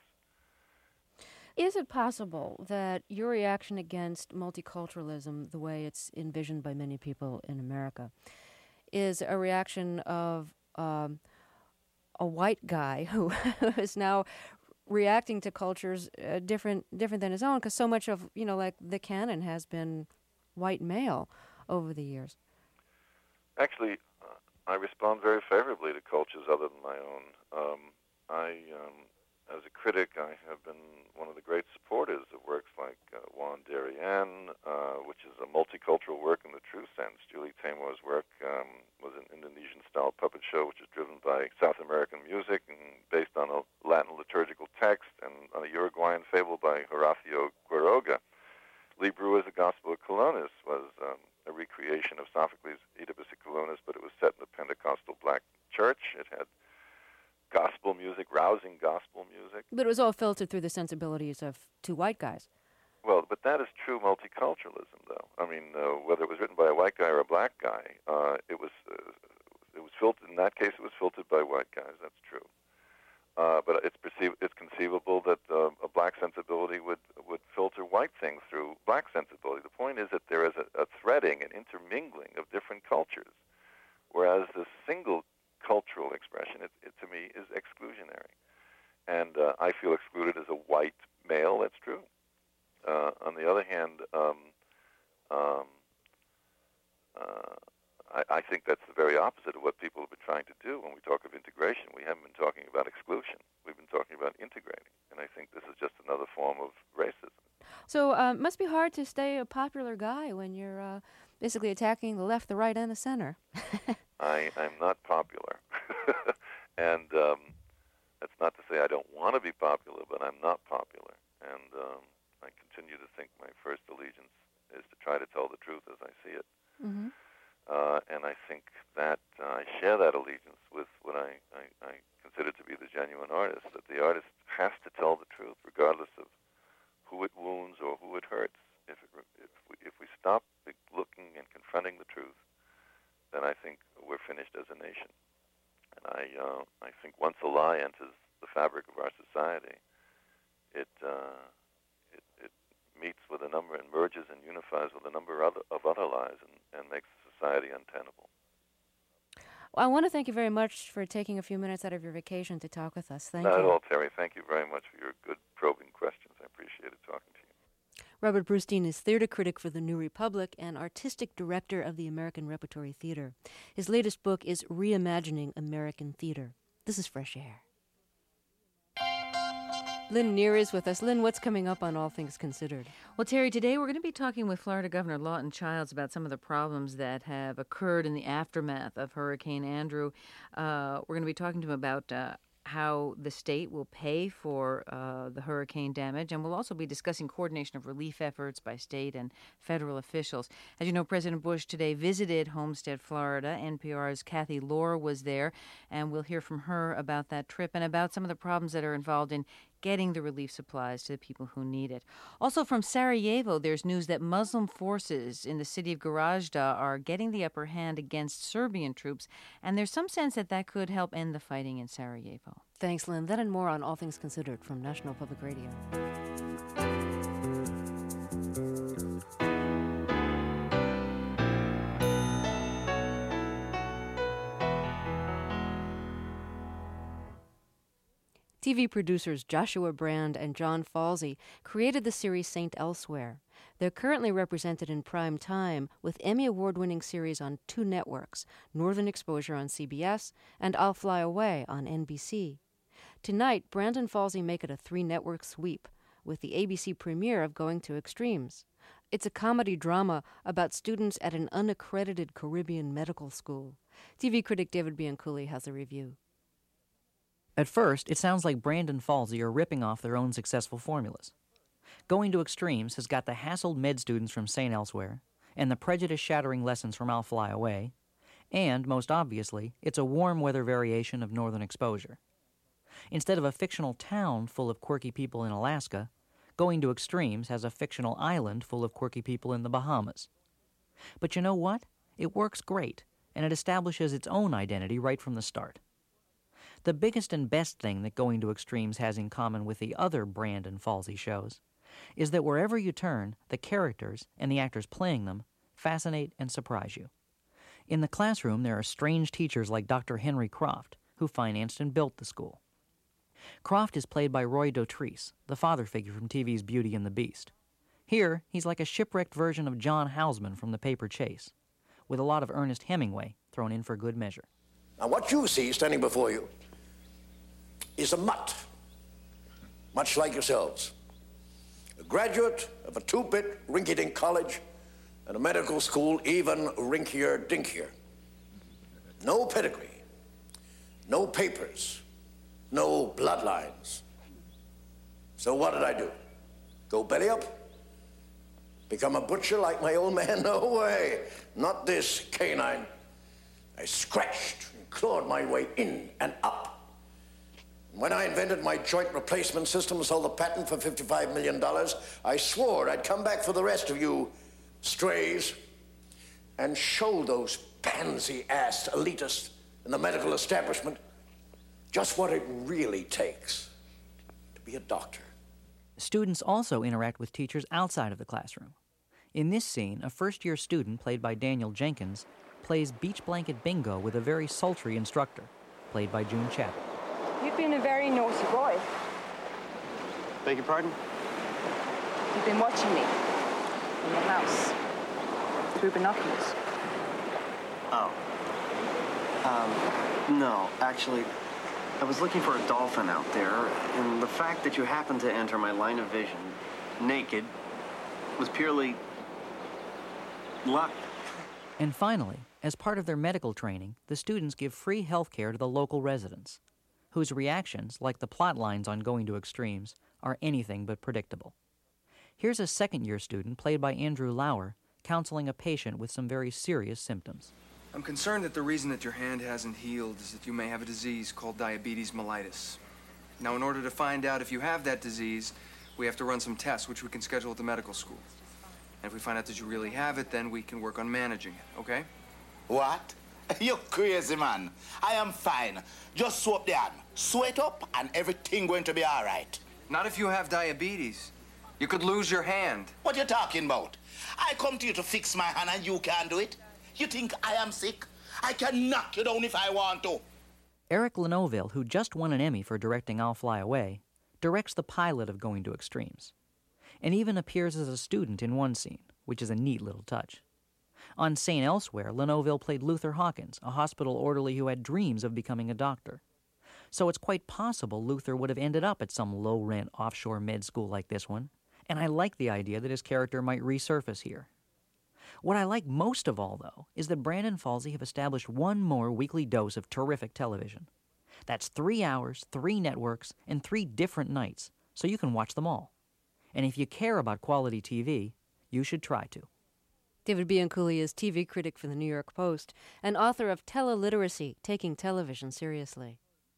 Is it possible that your reaction against multiculturalism, the way it's envisioned by many people in America, is a reaction of um, a white guy who is now reacting to cultures uh, different different than his own? Because so much of, you know, like the canon has been white male over the years. Actually, uh, I respond very favorably to cultures other than my own. Um, I, um, as a critic, I have been one of the great supporters of works like uh, Juan Darien, uh, which is a multicultural work in the true sense. Julie Taymor's work um, was an Indonesian-style puppet show which is driven by South American music and based on a Latin liturgical text, and on a Uruguayan fable by Horacio Quiroga. Libru as the Gospel of Colonus was um, a recreation of Sophocles' Oedipus at Colonus, but it was set in the Pentecostal black church. It had gospel music, rousing gospel music. But it was all filtered through the sensibilities of two white guys. Well, but that is true multiculturalism, though. I mean, uh, whether it was written by a white guy or a black guy, uh, it was uh, it was filtered. In that case, it was filtered by white guys. That's true. Uh, but it's perceiv- it's conceivable that uh, a black sensibility would would filter white things through black sensibility. The point is that there is a, a threading and intermingling of different cultures, whereas the single cultural expression, it, it to me, is exclusionary. And uh, I feel excluded as a white male. That's true. Uh, on the other hand, um, um, uh, I, I think that's the very opposite of what people have been trying to do when we talk of integration. We haven't been talking about exclusion. We've been talking about integrating. And I think this is just another form of racism. So uh, it must be hard to stay a popular guy when you're uh, basically attacking the left, the right, and the center. I, I'm not popular. and um, that's not to say I don't want to be popular, but I'm not popular. And um, I continue to think my first allegiance is to try to tell the truth as I see it. Mm-hmm. Uh, and I think that uh, I share that allegiance with what I, I, I consider to be the genuine artist, that the artist has to tell the truth regardless of who it wounds or who it hurts. If, it, if, we, if we stop looking and confronting the truth, then I think we're finished as a nation. And I, uh, I think once a lie enters the fabric of our society, it, uh, it, it meets with a number and merges and unifies with a number of other, of other lies and, and makes the society untenable. Well, I want to thank you very much for taking a few minutes out of your vacation to talk with us. Thank Not you. Not at all, Terry. Thank you very much for your good probing questions. I appreciated talking to you. Robert Brustein is theater critic for The New Republic and artistic director of the American Repertory Theater. His latest book is Reimagining American Theater. This is Fresh Air. Lynn Neer is with us. Lynn, what's coming up on All Things Considered? Well, Terry, today we're going to be talking with Florida Governor Lawton Chiles about some of the problems that have occurred in the aftermath of Hurricane Andrew. Uh, we're going to be talking to him about uh, how the state will pay for uh, the hurricane damage, and we'll also be discussing coordination of relief efforts by state and federal officials. As you know, President Bush today visited Homestead, Florida. N P R's Kathy Lohr was there, and we'll hear from her about that trip and about some of the problems that are involved in getting the relief supplies to the people who need it. Also from Sarajevo, there's news that Muslim forces in the city of Gorazda are getting the upper hand against Serbian troops, and there's some sense that that could help end the fighting in Sarajevo. Thanks, Lynn. That and more on All Things Considered from National Public Radio. T V producers Joshua Brand and John Falsey created the series Saint Elsewhere. They're currently represented in prime time with Emmy Award-winning series on two networks, Northern Exposure on C B S and I'll Fly Away on N B C. Tonight, Brand and Falsey make it a three-network sweep with the A B C premiere of Going to Extremes. It's a comedy drama about students at an unaccredited Caribbean medical school. T V critic David Bianculli has a review. At first, it sounds like Brand and Falsey are ripping off their own successful formulas. Going to Extremes has got the hassled med students from Saint Elsewhere, and the prejudice-shattering lessons from I'll Fly Away, and, most obviously, it's a warm-weather variation of Northern Exposure. Instead of a fictional town full of quirky people in Alaska, Going to Extremes has a fictional island full of quirky people in the Bahamas. But you know what? It works great, and it establishes its own identity right from the start. The biggest and best thing that Going to Extremes has in common with the other Brand and Falsey shows is that wherever you turn, the characters and the actors playing them fascinate and surprise you. In the classroom, there are strange teachers like Doctor Henry Croft, who financed and built the school. Croft is played by Roy Dotrice, the father figure from T V's Beauty and the Beast. Here, he's like a shipwrecked version of John Houseman from The Paper Chase, with a lot of Ernest Hemingway thrown in for good measure. Now, what you see standing before you is a mutt, much like yourselves. A graduate of a two-bit rinky-dink college and a medical school even rinkier dinkier. No pedigree, no papers, no bloodlines. So what did I do? Go belly up? Become a butcher like my old man? No way, not this canine. I scratched and clawed my way in and up. When I invented my joint replacement system and sold the patent for fifty-five million dollars, I swore I'd come back for the rest of you strays and show those pansy-assed elitists in the medical establishment just what it really takes to be a doctor. Students also interact with teachers outside of the classroom. In this scene, a first-year student, played by Daniel Jenkins, plays beach blanket bingo with a very sultry instructor, played by June Chapman. You've been a very naughty boy. Beg your pardon? You've been watching me in your house through binoculars. Oh. Um, no, actually, I was looking for a dolphin out there, and the fact that you happened to enter my line of vision naked was purely luck. And finally, as part of their medical training, the students give free health care to the local residents, whose reactions, like the plot lines on Going to Extremes, are anything but predictable. Here's a second-year student, played by Andrew Lauer, counseling a patient with some very serious symptoms. I'm concerned that the reason that your hand hasn't healed is that you may have a disease called diabetes mellitus. Now, in order to find out if you have that disease, we have to run some tests, which we can schedule at the medical school. And if we find out that you really have it, then we can work on managing it, okay? What? You're crazy, man. I am fine. Just swap the arm, sweat up, and everything going to be all right. Not if you have diabetes. You could lose your hand. What you talking about? I come to you to fix my hand and you can't do it? You think I am sick? I can knock you down if I want to. Eric Laneuville, who just won an Emmy for directing I'll Fly Away, directs the pilot of Going to Extremes, and even appears as a student in one scene, which is a neat little touch. On Saint Elsewhere, Laneuville played Luther Hawkins, a hospital orderly who had dreams of becoming a doctor. So it's quite possible Luther would have ended up at some low-rent offshore med school like this one, and I like the idea that his character might resurface here. What I like most of all, though, is that Brandon Falsey have established one more weekly dose of terrific television. That's three hours, three networks, and three different nights, so you can watch them all. And if you care about quality T V, you should try to. David Bianculli is T V critic for the New York Post and author of Teleliteracy, Taking Television Seriously.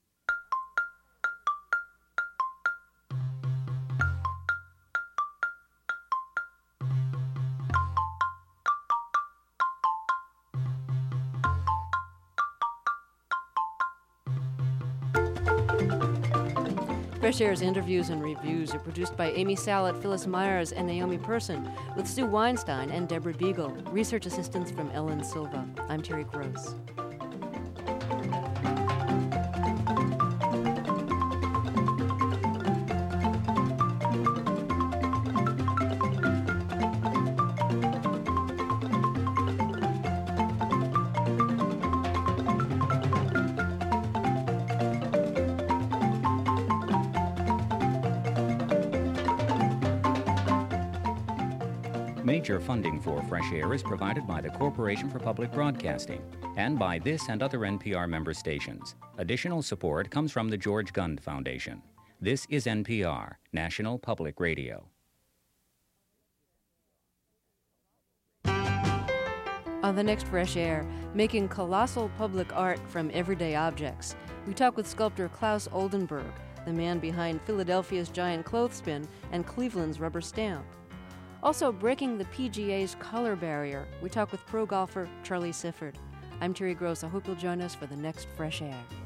Fresh Air's interviews and reviews are produced by Amy Salat, Phyllis Myers, and Naomi Person, with Sue Weinstein and Deborah Beagle. Research assistance from Ellen Silva. I'm Terry Gross. Major funding for Fresh Air is provided by the Corporation for Public Broadcasting and by this and other N P R member stations. Additional support comes from the George Gund Foundation. This is N P R, National Public Radio. On the next Fresh Air, making colossal public art from everyday objects. We talk with sculptor Klaus Oldenburg, the man behind Philadelphia's giant clothespin and Cleveland's rubber stamp. Also, breaking the P G A's color barrier, we talk with pro golfer Charlie Sifford. I'm Terry Gross. I hope you'll join us for the next Fresh Air.